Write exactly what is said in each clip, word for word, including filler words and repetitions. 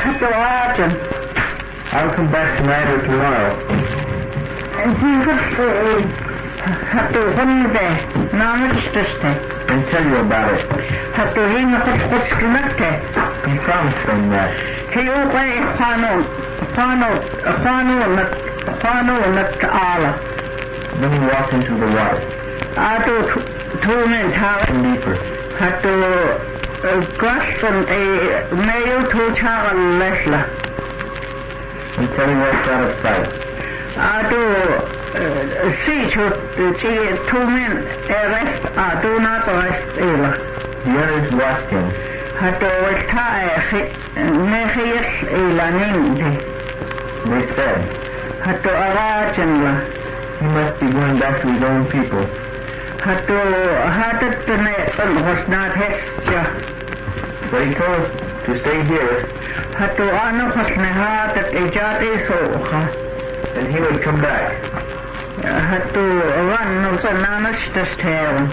Hatu ajan. I'll come back tonight or tomorrow. Jesus, hatu hunde, namastiste. And tell you about it. Hatu hina kutskunatte. He promised them that. Hiyo kwe kwano, kwano, kwano nat, kwano nat ala. Then he walked into the water. Atu tumen tawa. And deeper. Hatu graston e mayo tu charan lesla. Until he walked out of sight. Atu see to two men arrest atu not arrest ela. The others watched him. Hatu tae nehiyas ela nindi. They said, Hatu arajanla. he must be going back to his own people. Hatu hatat ne was not hesja. But he told us to stay here, Hatu anu was ne hatat ejati soha. and he would come back. Hatu ran no sananas testerum.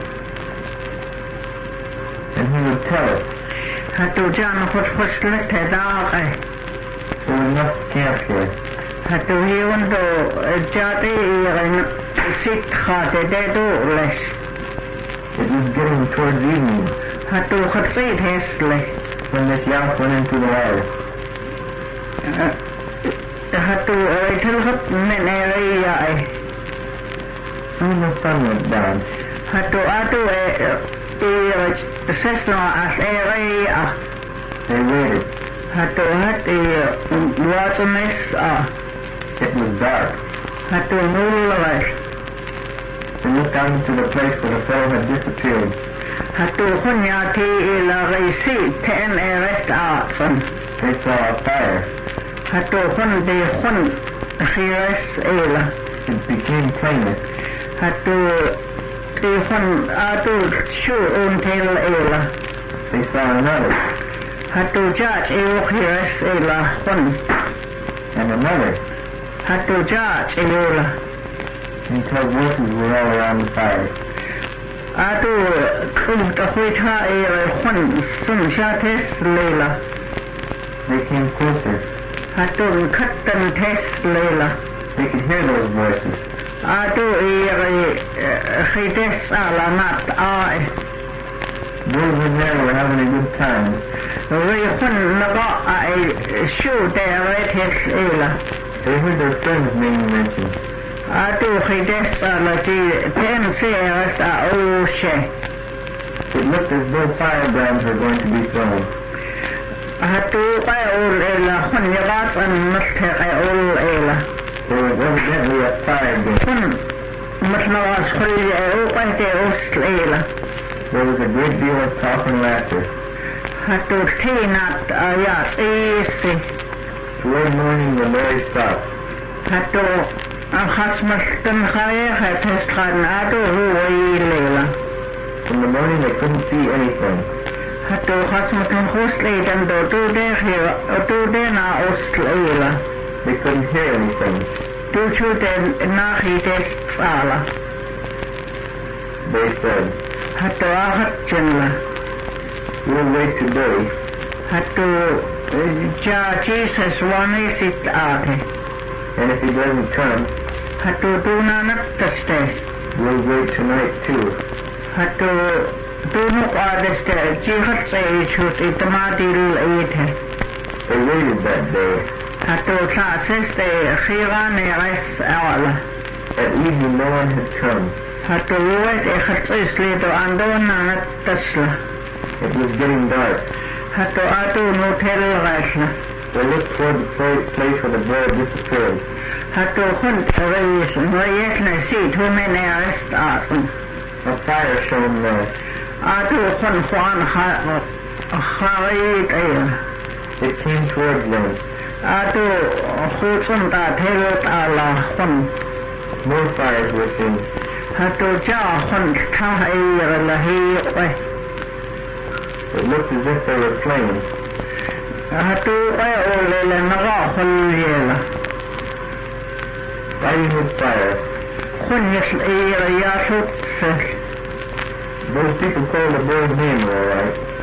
And he would tell us. Hatu jan was was lete dae. So we must camp here. Hatu hiundo jati irin sit khate de do les. It was getting towards evening Hatu khatsit hesle. when this yak went into the water. Hatu itil khat meneria. Soon the sun went down. Hatu atu e sesno as area. They waited. Hatu hati watamis ah. It was dark. Hatu nulwas. They looked out into the place where the fellow had disappeared. Hatu hunyati ila reisi ten erest artson. They saw a fire. Hatu hundi hun khires ila. It became plainer. Hatu ti hun atu shu until ila. They saw another, Hatu judge eu khires ila hun. and another, Hatu judge eula. until voices were all around the fire. Atu kum tahuita ila hun sum shates lela. They came closer. Hatu katan tes lela. They could hear those voices. Atu ira khides ala nat ai. Those in there were having a good time. We hun naga ai shu dere tes ela. They heard their friend's name mentioned. Atu khides ala ti ten seras a oshe. It looked as though firebrands were going to be thrown. Hatu ai ul ela hun yagat an musthe ai ul ela. There was evidently a fire burning. Hun mutnawas khri ai ai te ust ela. There was a great deal of talk and laughter. Hatu tinat ayat isi. Toward morning the lorry stopped. Hatu khasmastan khaya khates khan atu huwai lela. In the morning they couldn't see anything. Hatu khasmatan khusli dan do tu de khira tu de na ustlela. They couldn't hear anything. Tu chu de na khites sala. They said, Hatu ahat chenla. we'll wait today. Hatu ja Jesus wani sit ate. And if he doesn't come, Hatu duna naktaste. we'll wait tonight too. Hatu dunu qadeste jihat se chut itmadil ite. They waited that day. Hatu sa seste khirane res awala. At evening no one had come. Hatu wet e khatsis lido andona naktasla. It was getting dark. Hatu atu nutel rasla. They looked toward the pla- place where the boy had disappeared. Hatu hunt reis noyekne sit humene arrest asun. A fire shone there. Atu hun huan ha kharit ayla. It came towards them. Atu khutsun ta thelut ala hun. More fires were seen. Hatu ja hun thahayra lahi wa. It looked as if they were flames. Hatu ay olele naga khuliyela. Fighting with fire. Hun yas ayra yasut. Those people called the boy's name all right.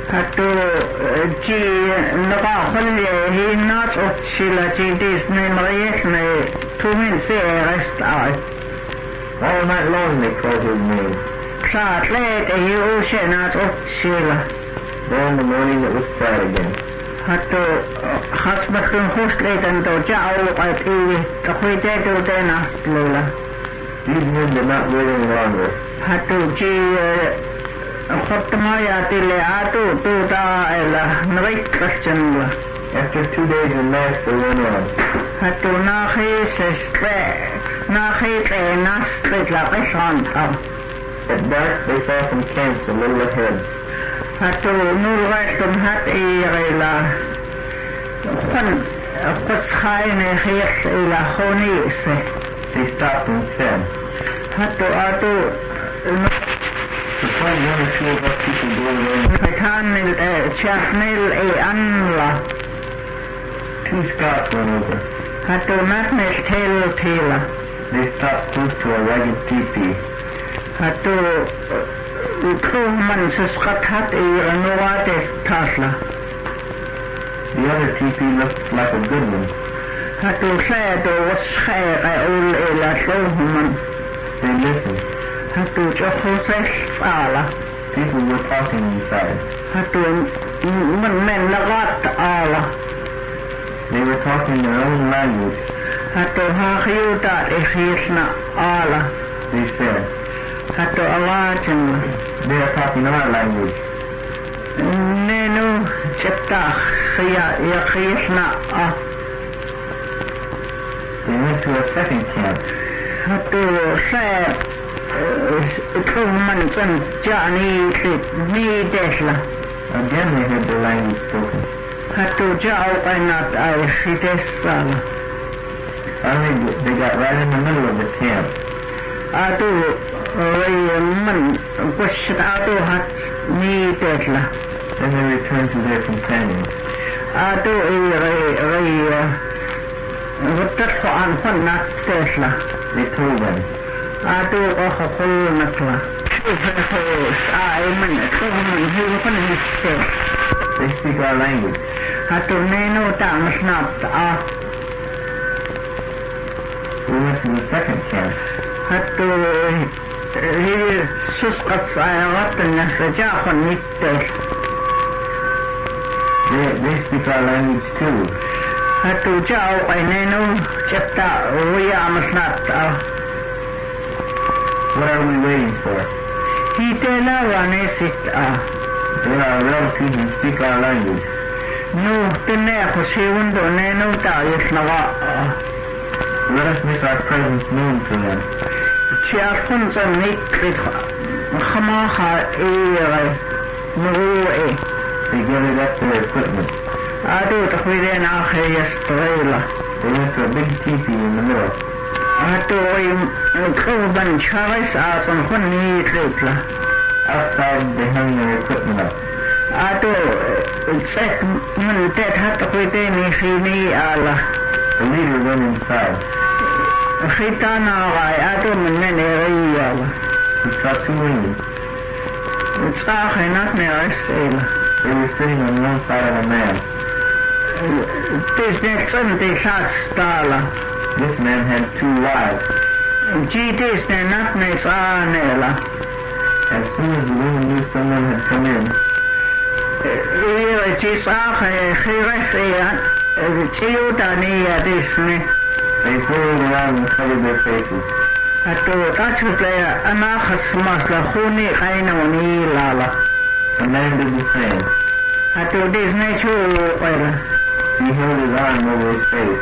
hatu ji naga khalle hi nas otchila ji disne mariesne tumin se rest out. All night long they called his name. Saat leet hi ushe nas otchila. Then in the morning it was quiet again. Hatu hasbatun husletan to jau at i takwite to denastlela. These men did not wait any longer. Hatu ji khotmaya tile atu tu ta ela nrait christianla. After two days of mass they went on. Hatu na khisestre na khite nastre la qisanta. At dark they saw some camps a little ahead. Hatu nurwaitum hat irela khon qiskhayne khis ila khonise. They stopped and said, Hatu atu suppose one or two of us people go away. Patanil chafnil e anla. Two Scots went over. Hatu matnes tel tela. They stopped close to a ragged teepee. Hatu kuhman sisqat hat i anuwates tasla. The other teepee looked like a good one. Hatu shayadu waschayqa ul ila shuhman. They listened. Hatu chokhusess ala. People were talking inside. Hatu man men nagat ala. They were talking their own language. Hatu hakhiyuta ikhisna ala. They said, Hatu awajin. they are talking our language. Nenu chitta khiya yakhisna ah. They went to a second camp. Hatu shay kuhman san jani sit ni desla. Again they heard their language spoken. Hatu jau qainat ay khitesala. Finally they got right in the middle of the camp. Atu man kushit atu hat ni desla. Then they returned to their companions. Atu i ray ray wutat an khannat desla. They told them, Atu ko khulnatla. Ay man kuhman hu khanniste. they speak our language. Hatu nenu tamasnat ah. We went to the second camp. Hatu hi susqat sayawatna sajakhun nittes. They, they speak our language too. Hatu jau qainenu chapta wiya masnat ah. What are we waiting for? Hitela wanesit ah. They are our relatives and speak our language. Nu tene khushiwundo nenu ta'yisnawa ah. Let us make our presence known to them. Chiakhun zan nikrit khamaha ere nuru'e. They gathered up their equipment. Adu takhwiden akhe yastrela. They went to a big teepee in the middle. Atu kuban charis asan khun nikritla. Outside they hung their equipment up. Atu set man tet hat takhwiden khini ala. The leader went inside. Khitana gai atu man neriyala. He saw two women. Tsakhe nat neristela. They were sitting on one side of a man. This next one they shot stala. This man had two wives. Ji this ne nat ne sanela. As soon as the women knew someone had come in, Ira ji sakhe khirasiya. Chiyuta niya this ne. they whirled around and covered their faces. Atu tachutlaya anakhas masla khuni qaina wani lala. The man did the same. Atu this ne chu qaira. He held his arm over his face.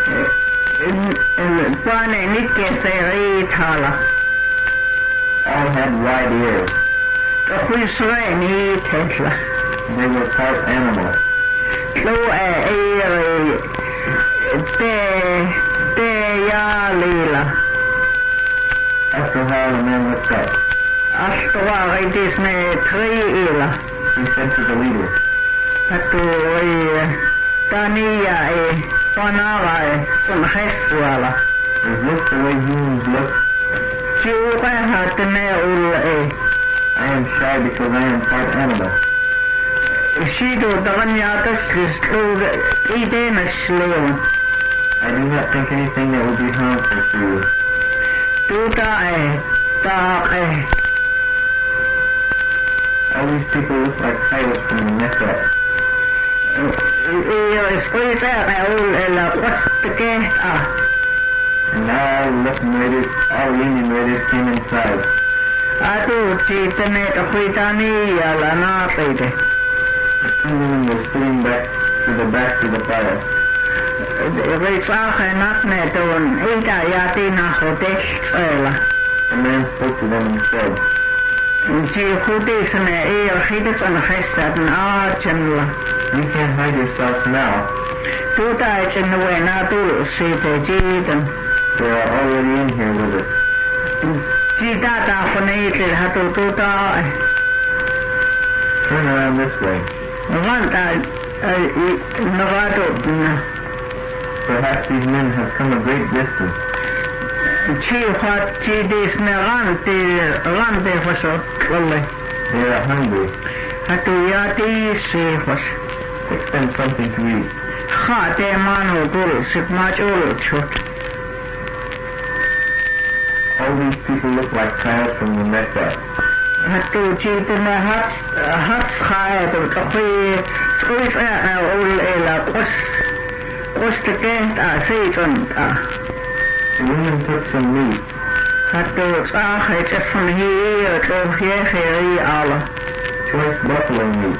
Pane nikke seri thala. All had wide ears. Khusre ni tesla. They were part animal. Lo e te te ya lila. After a while the man looked up. Astwa this ne three ila. He said to the leader, Atu taniya e panara e sunheswala. is this the way humans look? Chupa hat ne ul e. I am shy because I am part animal. Shido Davanyakas is through Edemus Leon. I do not think anything that will be harmful to you. Tuta Ta All these people look like coyotes from the neck up. Squeeze out what's the gate? Ah. And all the raiders, all the Indian raiders came inside. Atu Chitane Tahuitani Yalana Pede. Some women were sitting back to the back of the fire. Risache Natneton Ida Yatina Hodesh Sela. The man spoke to them and said, Chi Hudisane Ear Hidis and Hesad and Archenla. You can't hide yourself now. Tuta Chenwena Dul Sita Jidan. They are already in here with us. Jidata Fanated Hatu Tuta. Turn around this way. Vanta Navato. Perhaps these men have come a great distance. Chi Hot Chidis Nerante Rande Fasot. They are hungry. Hatu Yati Sefas. Fix them something to eat. Hate Manu Guru Sipmach Uluchut. All these people look like coyotes from the neck up. Hatu Chitana Hats Hats Haya to Kapi Squeeze Ul Ela Kos Kos the Kent a season. The women took some meat. Hatu Sahe just from here to here here Allah. Choice buffalo meat.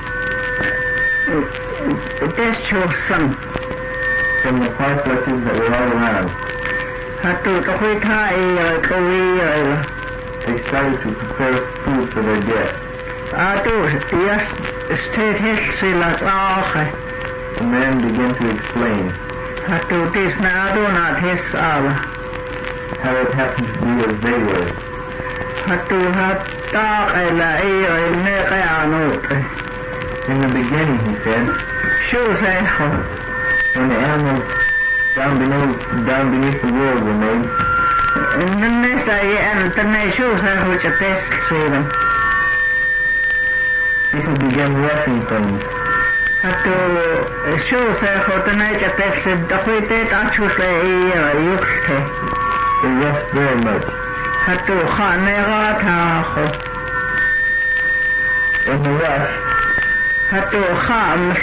This your son. From the parfleches that were all around. Hatu Kahuitai Kawi. They started to prepare food for their guests. Atu yes state history las Ahe. The man began to explain Hatu this Nadu not his Allah. how it happened to be as they were. Hatu Hatta Ela Eir Nereanut. In the beginning, he said, Shuseho. when the animals down beneath, down beneath the world were made, Nessa and the Neshuseho which a best seven. people began rushing things. Hatu Shuseho the nature tested the Huitet Achuse Eir Yuke. They rushed very much. Hatu Hanerataho. In the rush, Hatu Hams.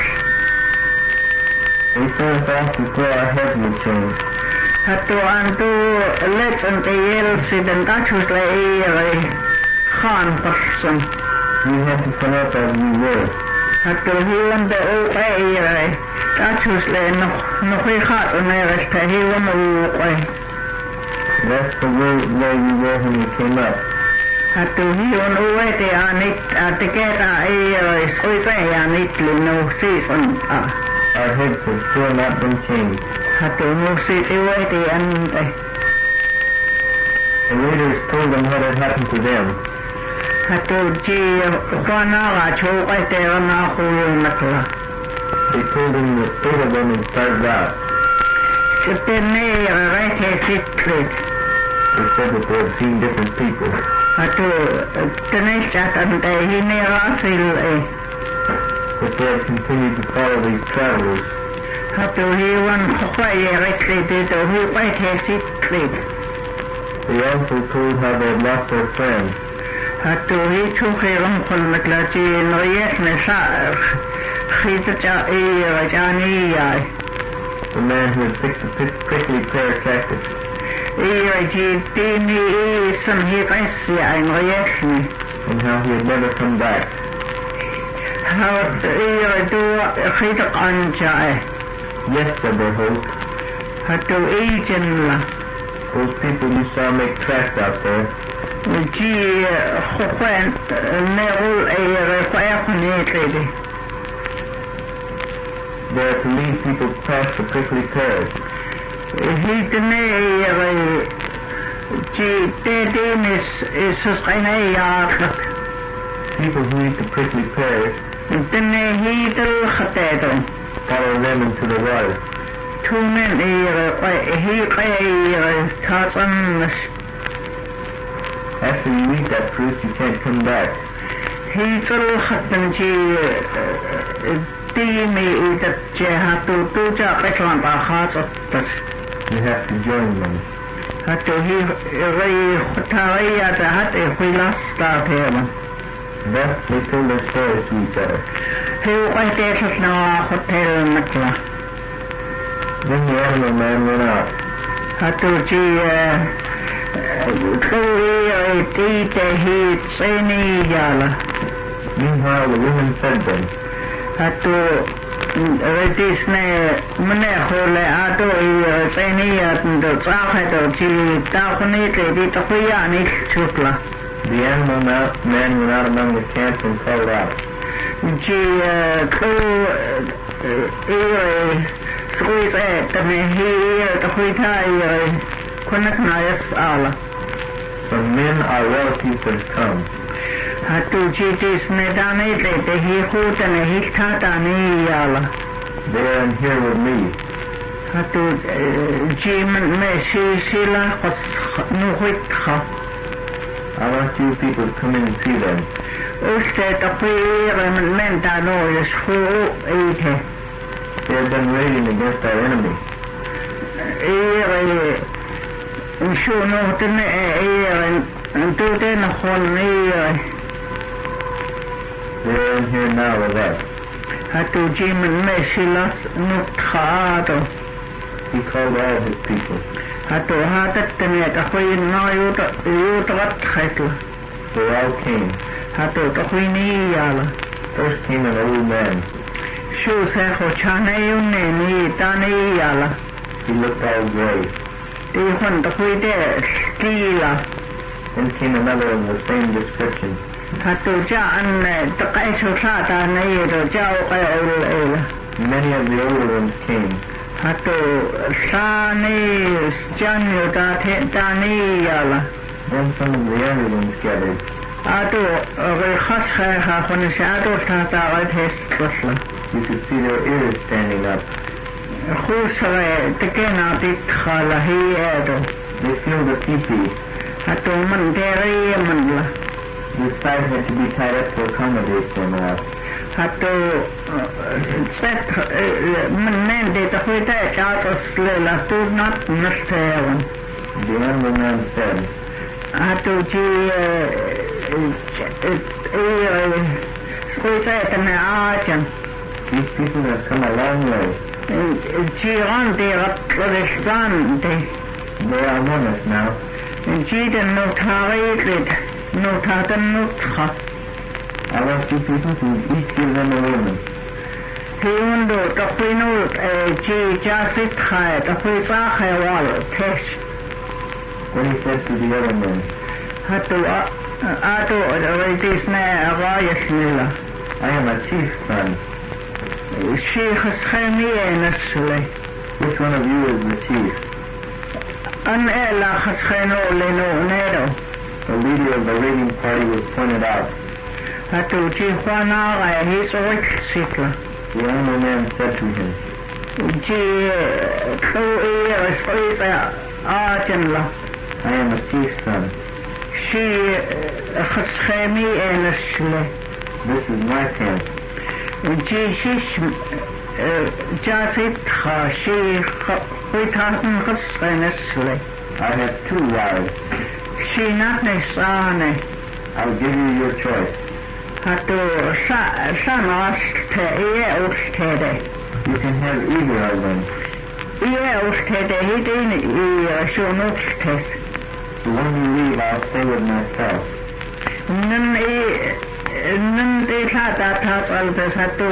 they threw us off before our heads would change. Hatu Antu Let's and the Yelsid and Achuse Eir Khan person. We had to come up as we were. Hatu Hiwan the Eir Achuse Nuhihat Uneresta Hiwan Uwe. That's the way, way we were when we came up. Hatu Hiwan Uwe the Anit Atiketa Eir Squeeze Anit Lino Season. Our heads had still not been changed. Hatu Musi Uwe the Ande. The raiders told them what had happened to them. Hatu Ji Kwana Chokai Terana Humatla. They told them that eight of them had started out. Sipene Rete Sitlit. They said that they had seen different people. Hatu Taneshat and the Hine Rasil. But they had continued to follow these travelers. Hatu Hiwan Hoye Rekli did a Huete Sitlit. They also told how they had lost their friends. Hatu Hi Chuhiram Kulmatlachi Noyet Nesar. Hitacha Irajani. The man who had picked the prickly pear cactus. Irajitini some Hipasya and Noyetni. And how he had never come back. How Iradu Hitak Anjai. Yes, said their host. Hatu Ejanla. Those people you saw make tracks out there. Ji Hukwen Nerul Eir They are to lead people past the prickly pears. He didn't Ji Dedinis is Susqinayat. People who eat the prickly pears Didn't he do Hatedo? follow them into the water. Two men he Tarzan. After you eat that fruit, you can't come back. Hiitel hattanji tiimi itatje hatu tuja peklanta hatsottas. You have to join them. Hatu hi rei hutaria ta hate huilasta teema. Thus they told their stories to each other. Hiu aitekset naa hotel nakla. Then the animal man went out. Hatu ji kui rei tiite hi tseni jala. Meanwhile the women fed them. Hatu redisne mene hole ato i tseni atndo tsakhato ji takhni te di takuya ni chukla. The animal man went out among the camp and called out. Ji ku i squeeze it me he takuita i kunakna yes ala. Some men our relatives have come. Hatu ji disne dane te te hi hutane hi tata ni ala. They are in here with me. Hatu ji me shi shila nu huitha. I want you people to come in and see them. Uste takuira men dano yes hu ite. They have been raging against our enemy. Ire shu no tene ire tute na hon ire. They are in here now with us. Hatu ji me shilas nu khado. He called all his people. Hatu hatat tene takui no yuta yuta wat khaitla. They all came. Hatu takui ni yala. First came an old man. Shu se ho chane yunne ni tani yala. He looked all gray. Di hon takui de skila. Then came another of the same description. Hatu ja an takai su sata na yido jau kay ul ula. Many of the older ones came. Hatu sani janyu ta te tani yala. Then some of the younger ones gathered. Atu ri khas khay ha hon shadu ta ta tes kusla. You could see their ears standing up. Khusre tekena tit khala hi edo. They filled the teepee. Hatu man deri man la. The side had to be tied up to accommodate them all. Hatu set man men de ta huita chatos le la tu not nastevan. The animal man said, Hatu ji huita tane ajan. these people have come a long way. Ji on de ratristan de. They are among us now. Ji de no tarit no tatan no kha. I want you people to each give them a woman. Hiundo takwino ji jasit khai takwi sa khai wal tesh. Then he said to the other men, Hatu ato redis ne agayas nila. I am a chief's son. She khaskhami nasle. Which one of you is the chief? An ela khaskhano leno nedo. The leader of the raiding party was pointed out. Hatu ji khwana ga hi soik sikla. The animal man said to him, Ji ko e asqita ajanla. I am a chief's son. She khaskhami nasle. This is my tent. Ji shish jasit kha she khitatan khasnasle. I have two wives. She not nesane. I'll give you your choice. Hatu sa sanas te ie ustede. You can have either of them. Ie ustede hidin I shunustes. The one you leave, I'll stay with myself. Nun I nun I sata tatal de satu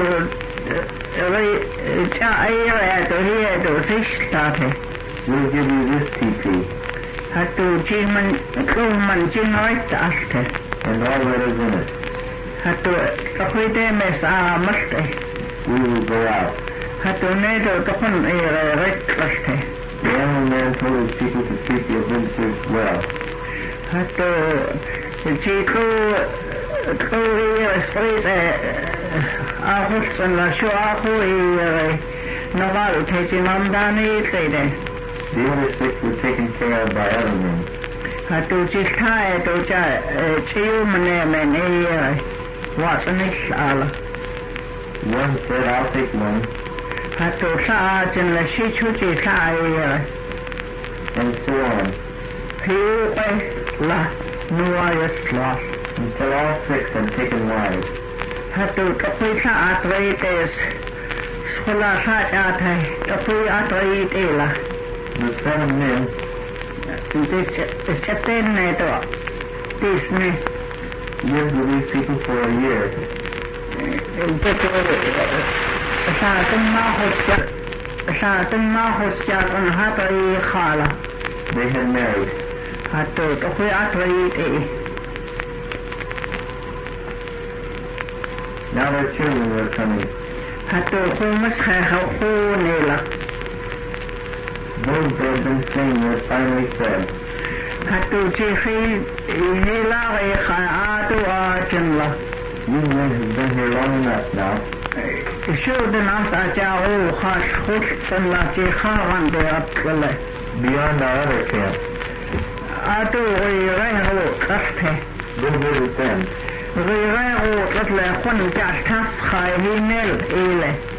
ri cha ie to ie to sistate. We'll give you this teepee. Hatu jiman kuman jinoit aste. And all that is in it. Hatu takwide mes a maste. We will go out. Hatu nedo takun I reklaste. The animal man told his people to treat the visitors well. Hatu jiku ku I sprite ahus la shuahu I naval tejimandani tede. The other six were taken care of by other men. Hatu jisthai to cha chiu mane mane What's an ishal? One said, I'll take one. Hatu Sa'at and the Shichuchi Sa'i. And so on. He la Nuayas lost. Until all six had taken wives. Hatu Kapi Sa'at Raites. Sula Sa'at Kapi Atwaitela. The seven men. The Chatin Neto. Disney. Lived with these people for a year. Sa tung ma hosjat sa tung ma hosjat on hatai khala. They had married. Hatu to kui atwai te. Now their children were coming. Hatu kumas kha khu nela. Those that had been slain were finally fed. Hatu chi khi nela re kha atu achenla. You men have been here long enough now. Sure the nasa jao khash khush la chi khawan de apkale. Beyond our other camp. Atu re re ho kaste. Go visit them. Re re ho katle khun ja tas khai hinel ele.